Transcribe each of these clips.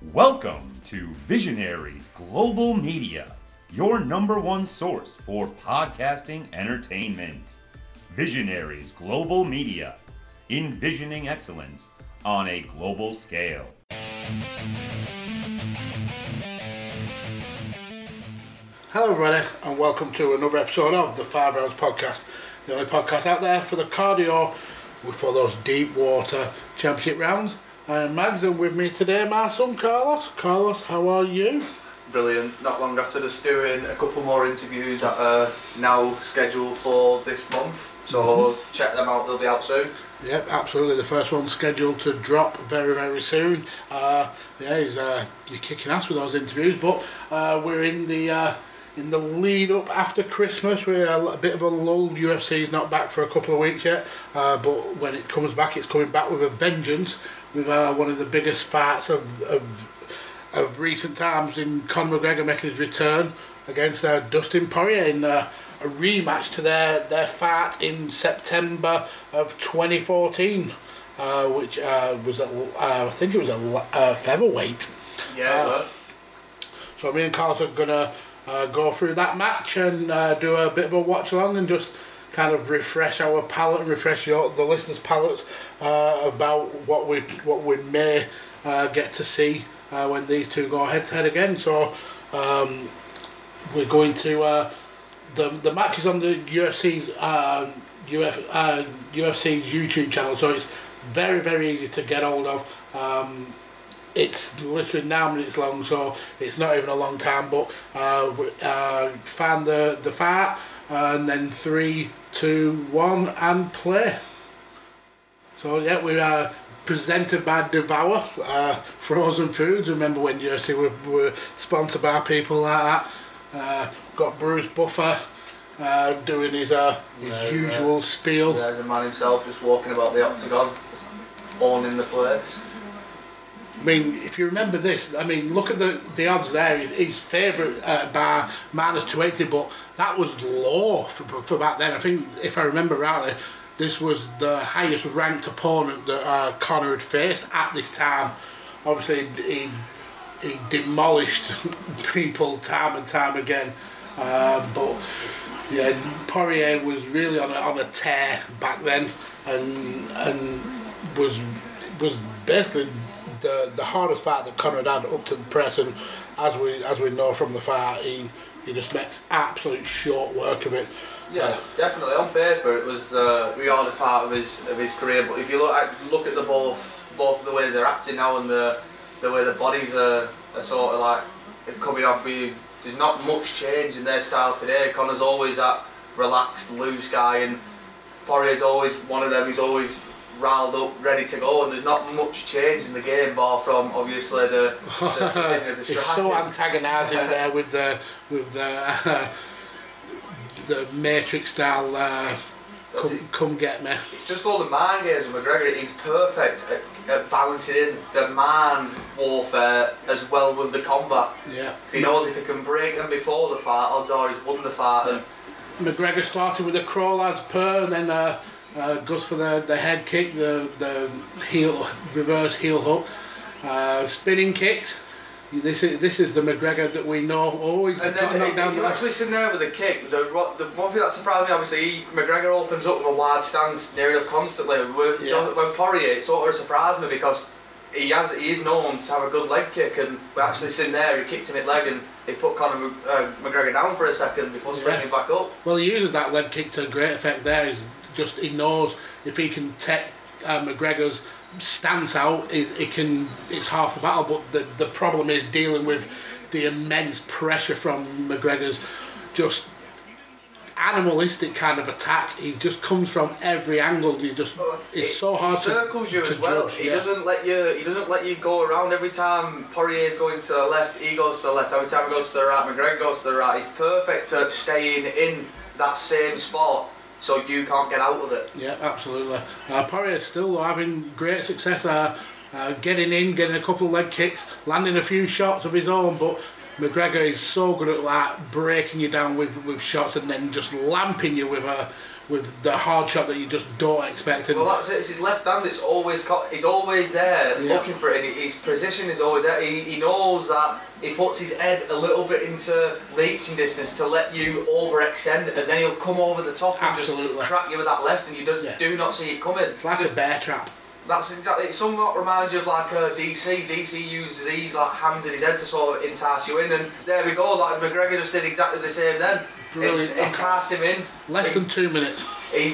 Welcome to Visionaries Global Media, your number one source for podcasting entertainment. Visionaries Global Media, envisioning excellence on a global scale. Hello everybody and welcome to another episode of the 5 Rounds Podcast, the only podcast out there for the cardio for those deep water championship rounds. I'm Mags, and with me today my son Carlos. Carlos, how are you? Brilliant. Not long after just doing a couple more interviews that are now scheduled for this month, so check them out, they'll be out soon. Yep, absolutely. The first one's scheduled to drop very, very soon. You're kicking ass with those interviews, but we're in the lead up after Christmas. We're a bit of a lull. UFC's not back for a couple of weeks yet, but when it comes back, it's coming back with a vengeance, with one of the biggest fights of recent times in Conor McGregor making his return against Dustin Poirier in a rematch to their fight in September of 2014, which was I think it was a featherweight. Yeah. So me and Carlos are gonna go through that match and do a bit of a watch along and just kind of refresh our palate and refresh the listeners' palates about what we may get to see when these two go head to head again. So we're going to the match is on the UFC's YouTube channel, so it's very, very easy to get hold of. It's literally 9 minutes long, so it's not even a long time, but find the fight and then 3, 2, 1 and play. So yeah, we are presented by Devour Frozen Foods. Remember when UFC were sponsored by people like that. Got Bruce Buffer doing his usual spiel. There's the man himself just walking about the octagon, owning the place. I mean, if you remember this, I mean, look at the odds there. He's favourite by -280, but that was low for back then. I think, if I remember rightly, this was the highest ranked opponent that Conor had faced at this time. Obviously, he demolished people time and time again, but yeah, Poirier was really on a tear back then, and was basically the hardest fight that Conor had up to the press, and as we know from the fight, he just makes absolute short work of it. Yeah, definitely. On paper, it was the hardest fight of his career. But if you look at the both the way they're acting now and the way the bodies are sort of like coming off, there's not much change in their style today. Conor's always that relaxed, loose guy, and Poirier's always one of them. He's always riled up, ready to go, and there's not much change in the game, bar from obviously the position of the It's so antagonising there with the Matrix style. Come get me. It's just all the mind games with McGregor. He's perfect at balancing in the mind warfare as well with the combat. Yeah. He knows if he can break them before the fight, odds are he's won the fight. Yeah. And McGregor started with a crawl as per, and then goes for the head kick, the reverse heel hook, spinning kicks. This is the McGregor that we know. Always. And then if you actually sit there with a kick, the one thing that surprised me, obviously, McGregor opens up with a wide stance near enough constantly. When Poirier, it sort of surprised me because he is known to have a good leg kick, and we're actually sitting there, he kicked him at leg and he put Conor McGregor down for a second before sprinting back up. Well, he uses that leg kick to great effect there. He knows if he can take McGregor's stance out, it's half the battle. But the problem is dealing with the immense pressure from McGregor's just animalistic kind of attack. He just comes from every angle. It's so hard to circles you as well. Judge, he doesn't let you go around. Every time Poirier's going to the left, he goes to the left. Every time he goes to the right, McGregor goes to the right. He's perfect at staying in that same spot, so you can't get out of it. Yeah, absolutely. Poirier's still having great success getting in, getting a couple of leg kicks, landing a few shots of his own, but McGregor is so good at breaking you down with shots and then just lamping you with with the hard shot that you just don't expect. And well, that's it. It's his left hand. It's always he's always there looking for it. And his position is always there. He knows that he puts his head a little bit into reaching distance to let you overextend, and then he'll come over the top and just crack you with that left, and you do not see it coming. It's like a bear trap. That's exactly. It somewhat reminds you of like DC. DC uses these like hands in his head to sort of entice you in, and there we go. Like McGregor just did exactly the same then. Brilliant. Enticed him in. Less than 2 minutes.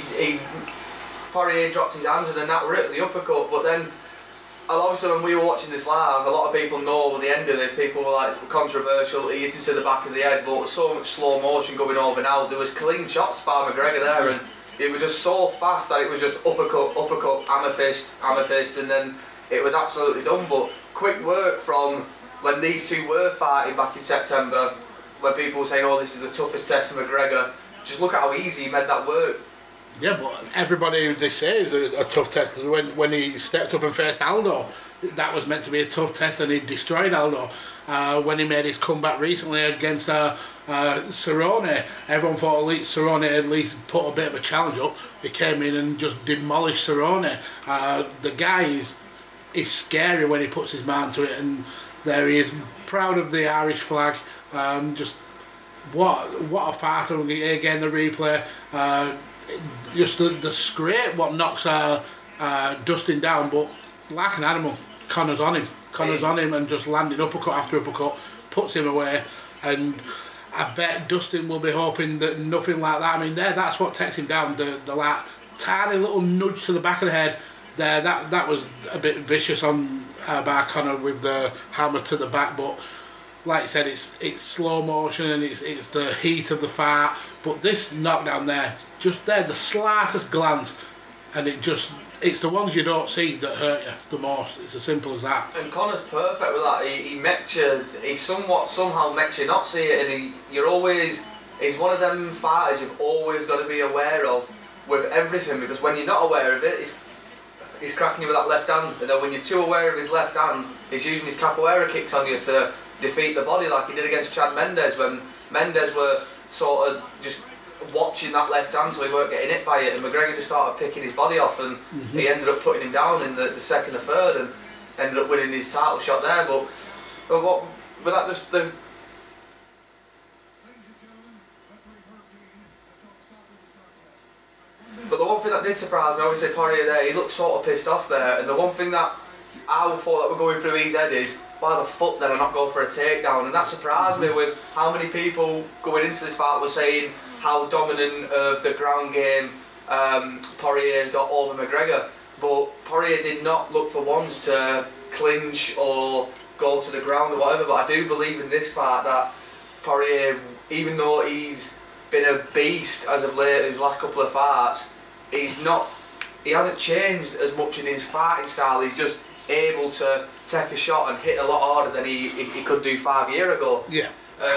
Poirier dropped his hands, and then that were it, the uppercut. But then, obviously, when we were watching this live, a lot of people know at the end of this, people were like, controversial, he hit him to the back of the head, but so much slow motion going over now. There was clean shots by McGregor there, and it was just so fast that it was just uppercut, hammer fist, and then it was absolutely done. But quick work from when these two were fighting back in September, when people were saying, oh, this is the toughest test for McGregor. Just look at how easy he made that work. Yeah, but everybody, they say, is a tough test. When he stepped up and faced Aldo, that was meant to be a tough test, and he destroyed Aldo. When he made his comeback recently against Cerrone, everyone thought Cerrone at least put a bit of a challenge up. He came in and just demolished Cerrone. The guy is scary when he puts his mind to it, and there he is, proud of the Irish flag. Just what a fighter. Again, the replay, just the scrape what knocks Dustin down, but like an animal, Connor's on him and just landing uppercut after uppercut, puts him away. And I bet Dustin will be hoping that nothing like that. I mean, that's what takes him down. The like tiny little nudge to the back of the head there, that was a bit vicious on by Connor with the hammer to the back, but like you said, it's slow motion and it's the heat of the fight. But this knockdown there, just there, the slightest glance, and it's the ones you don't see that hurt you the most. It's as simple as that. And Connor's perfect with that. He makes you, he somehow makes you not see it, and he's one of them fighters you've always got to be aware of with everything, because when you're not aware of it, he's cracking you with that left hand, and then when you're too aware of his left hand, he's using his capoeira kicks on you to defeat the body, like he did against Chad Mendes, when Mendes were sort of just watching that left hand so he weren't getting hit by it, and McGregor just started picking his body off, and he ended up putting him down in the second or third, and ended up winning his title shot there. But that just the But the one thing that did surprise me, obviously Poirier there, he looked sort of pissed off there, and the one thing that I thought that were going through his head is, why the fuck did I not go for a takedown? And that surprised me with how many people going into this fight were saying how dominant of the ground game Poirier's got over McGregor. But Poirier did not look for once to clinch or go to the ground or whatever. But I do believe in this fight that Poirier, even though he's been a beast as of late in his last couple of fights, he hasn't changed as much in his fighting style. He's just able to take a shot and hit a lot harder than he could do 5 years ago. Yeah.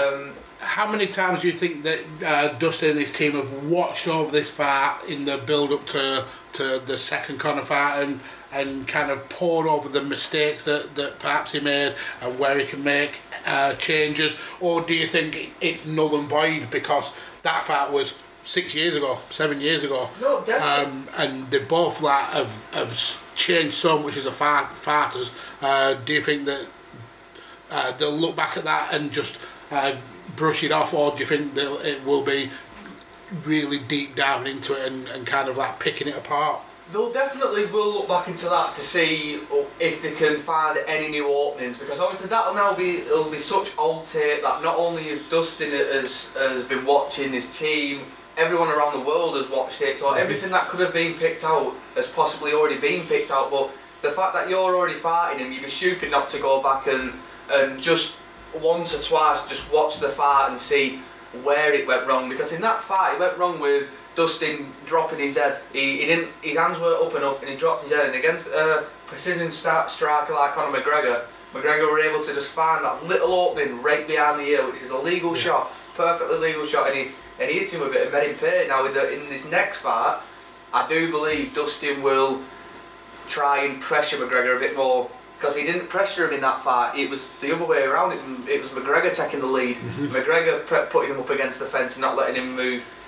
How many times do you think that Dustin and his team have watched over this fight in the build-up to the second Conor fight and kind of poured over the mistakes that perhaps he made and where he can make changes? Or do you think it's null and void because that fight was 6 years ago, 7 years ago? No, definitely. And they both have changed so much as fighters. Do you think that they'll look back at that and just brush it off, or do you think that it will be really deep down into it and kind of like picking it apart? They'll definitely will look back into that to see if they can find any new openings, because obviously it'll be such old tape that not only Dustin has been watching, his team, everyone around the world has watched it, so everything that could have been picked out has possibly already been picked out. But the fact that you're already fighting him, you'd be stupid not to go back and just once or twice just watch the fight and see where it went wrong, because in that fight it went wrong with Dustin dropping his head. His hands weren't up enough and he dropped his head, and against a precision striker like Conor McGregor were able to just find that little opening right behind the ear, which is a legal shot, perfectly legal shot, and he hits him with it and made him pay. Now in this next fight, I do believe Dustin will try and pressure McGregor a bit more, because he didn't pressure him in that fight. It was the other way around. It was McGregor taking the lead. McGregor putting him up against the fence and not letting him move.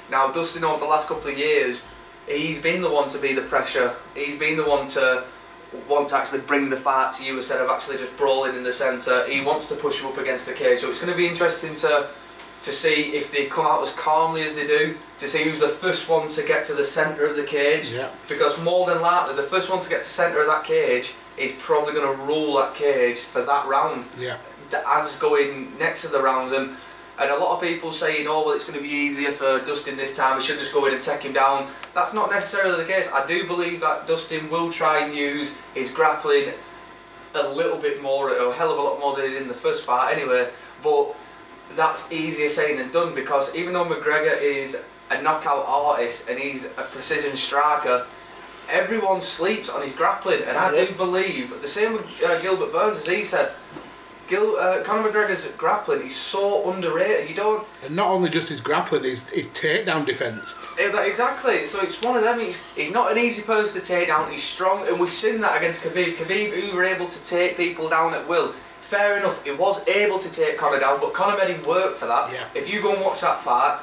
Now, Dustin, over the last couple of years, he's been the one to be the pressure. He's been the one to want to actually bring the fight to you instead of actually just brawling in the centre. He wants to push you up against the cage. So it's going to be interesting to see if they come out as calmly as they do, to see who's the first one to get to the centre of the cage. Yeah. Because more than likely, the first one to get to the centre of that cage is probably going to rule that cage for that round. Yeah. As going next to the rounds. And a lot of people saying, oh, well, it's going to be easier for Dustin this time, we should just go in and take him down. That's not necessarily the case. I do believe that Dustin will try and use his grappling a little bit more, a hell of a lot more than he did in the first fight anyway, but that's easier saying than done, because even though McGregor is a knockout artist and he's a precision striker, everyone sleeps on his grappling, and I do believe, the same with Gilbert Burns, as he said, Conor McGregor's grappling is so underrated. You don't. And not only just his grappling, his takedown defence. Exactly. So it's one of them. He's not an easy person to take down. He's strong, and we've seen that against Khabib. Khabib, who were able to take people down at will. Fair enough, he was able to take Conor down, but Conor made him work for that. Yeah. If you go and watch that fight,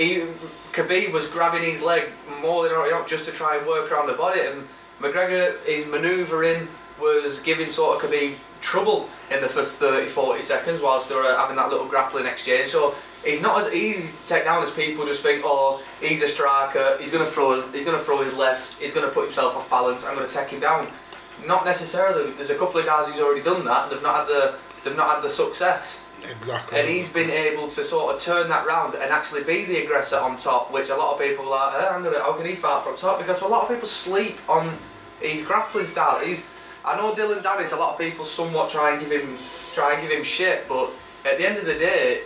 Khabib was grabbing his leg more than not just to try and work around the body, and McGregor, his manoeuvring was giving sort of Khabib trouble in the first 30-40 seconds whilst they were having that little grappling exchange. So he's not as easy to take down as people just think, oh, he's a striker, he's going to throw his left, he's going to put himself off balance, I'm going to take him down. Not necessarily. There's a couple of guys who's already done that, and they've not had the success. Exactly. And he's been able to sort of turn that round and actually be the aggressor on top, which a lot of people are like, how can he fight from top? Because a lot of people sleep on his grappling style. I know Dylan Dennis, a lot of people somewhat try and give him shit, but at the end of the day,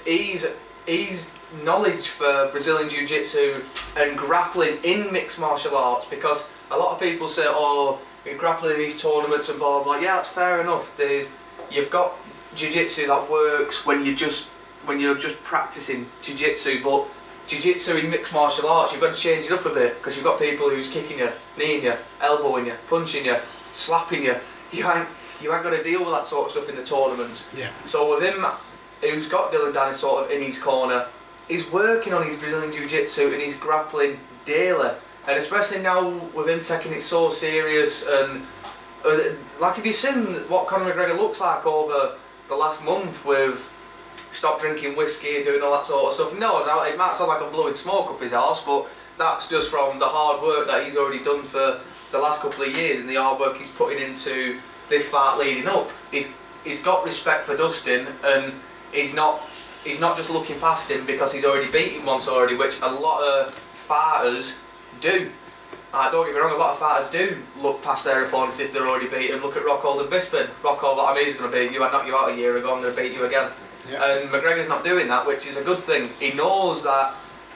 he's knowledge for Brazilian Jiu-Jitsu and grappling in mixed martial arts, because a lot of people say, oh, you're grappling in these tournaments and blah blah. Yeah, that's fair enough. You've got Jiu-Jitsu that works when you're just practicing Jiu-Jitsu, but Jiu-Jitsu in mixed martial arts, you've got to change it up a bit, because you've got people who's kicking you, kneeing you, elbowing you, punching you, slapping you. You ain't got to deal with that sort of stuff in the tournament. Yeah. So with him, who's got Dylan Dennis sort of in his corner, he's working on his Brazilian Jiu-Jitsu and he's grappling daily. And especially now with him taking it so serious, and like, have you seen what Conor McGregor looks like over the last month with stop drinking whiskey and doing all that sort of stuff? No, it might sound like I'm blowing smoke up his arse, but that's just from the hard work that he's already done for the last couple of years and the hard work he's putting into this fight leading up. He's got respect for Dustin, and he's not just looking past him because he's already beaten once already, which a lot of fighters do. Don't get me wrong, a lot of fighters do look past their opponents if they're already beaten. Look at Rockhold and Bisping. Rockhold, I mean, he's going to beat you, I knocked you out a year ago, I'm going to beat you again. Yeah. And McGregor's not doing that, which is a good thing. He knows that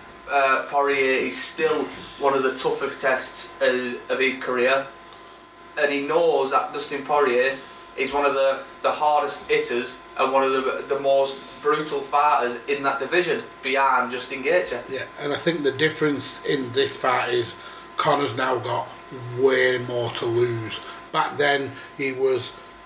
Poirier is still one of the toughest tests of his career, and he knows that Dustin Poirier is one of the hardest hitters and one of the most brutal fighters in that division behind Justin Gaethje. Yeah, and I think the difference in this fight is Conor's now got way more to lose. Back then he was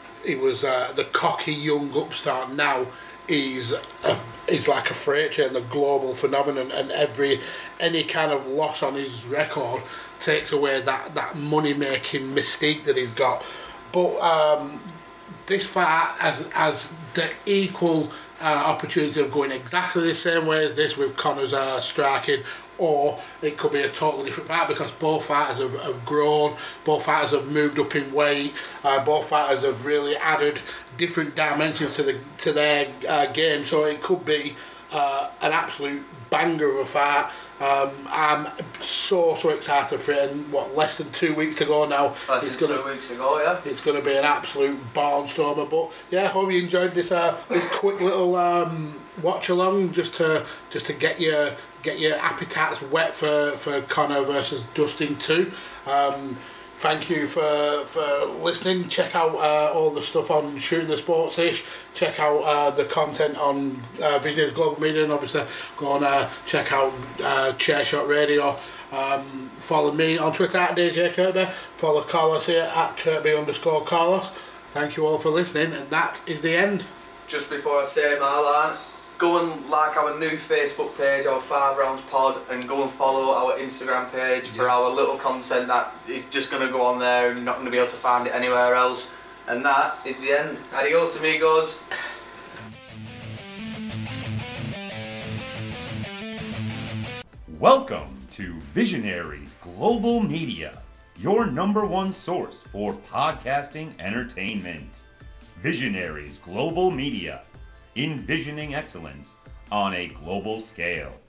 the cocky young upstart. Now he's like a freight train, the global phenomenon, and any kind of loss on his record takes away that money making mystique that he's got. But this fight has the equal opportunity of going exactly the same way as this, with Conor's striking, or it could be a totally different fight, because both fighters have grown, both fighters have moved up in weight, both fighters have really added different dimensions to their game. So it could be an absolute banger of a fight. I'm so excited for it, and less than 2 weeks to go now. It's 2 weeks to go, yeah. It's going to be an absolute barnstormer. But yeah, I hope you enjoyed this quick little watch along, just to get your appetites wet for Conor versus Dustin 2. Thank you for listening. Check out all the stuff on Shooting the Sports-ish. Check out the content on Visionaries Global Media, and obviously go on check out Chairshot Radio. Follow me on Twitter at DJ Kirby. Follow Carlos here at Kirby_Carlos. Thank you all for listening, and that is the end. Just before I say my line, go and like our new Facebook page, our 5 Rounds Pod, and go and follow our Instagram page for our little content that is just going to go on there and you're not going to be able to find it anywhere else. And that is the end. Adios, amigos. Welcome to Visionaries Global Media, your number one source for podcasting entertainment. Visionaries Global Media, envisioning excellence on a global scale.